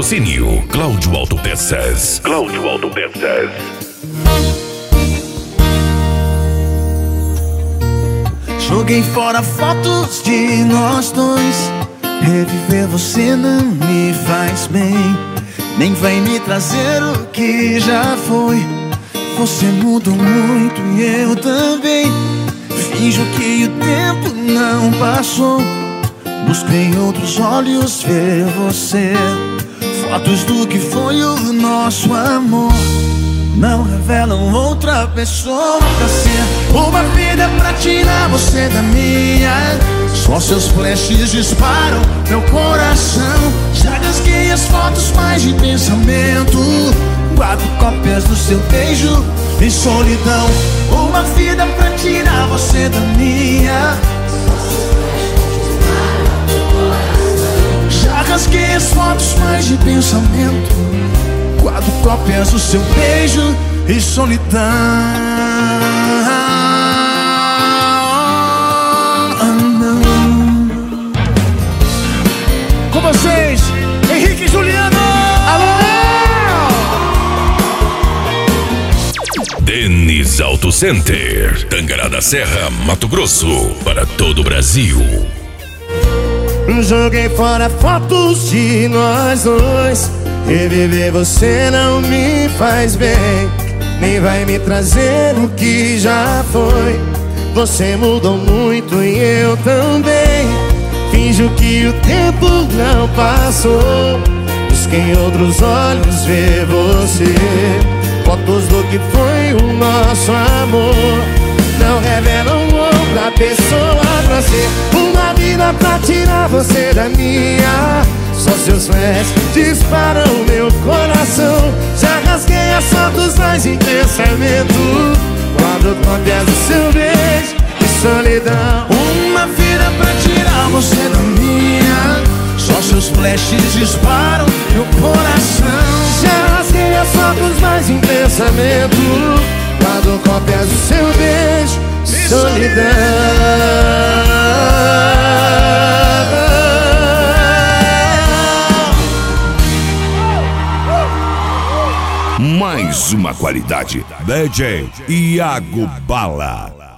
Patrocínio Cláudio Autopeças. Cláudio Autopeças. Joguei fora fotos de nós dois. Reviver você não me faz bem, nem vai me trazer o que já foi. Você mudou muito e eu também. Finjo que o tempo não passou. Busco em outros olhos ver você. Fotos do que foi o nosso amor não revelam outra pessoa pra ser. Uma vida pra tirar você da minha. Só seus flashes disparam meu coração. Já rasguei as fotos mais de pensamento. Guardo cópias do seu beijo em solidão. Uma vida pra tirar você da minha. Já rasguei as fotos mais de pensamento. Guardo cópias do seu beijo e solidão. Com vocês, Henrique e Juliano. Alô! Denis Auto Center, Tangará da Serra, Mato Grosso, para todo o Brasil. Joguei fora fotos de nós dois. Reviver você não me faz bem, nem vai me trazer o que já foi. Você mudou muito e eu também. Finjo que o tempo não passou. Busquei em outros olhos ver você. Fotos do que foi o nosso amor não revelam outra pessoa pra ser. Uma vida pra tirar você da minha. Só seus flashes disparam meu coração. Já rasguei as fotos mais em pensamento. Guardo cópias do seu beijo e solidão. Uma vida pra tirar você da minha. Só seus flashes disparam meu coração. Já rasguei as fotos mais em pensamento. Guardo cópias do seu beijo e solidão. Mais uma qualidade. DJ Iago Bala.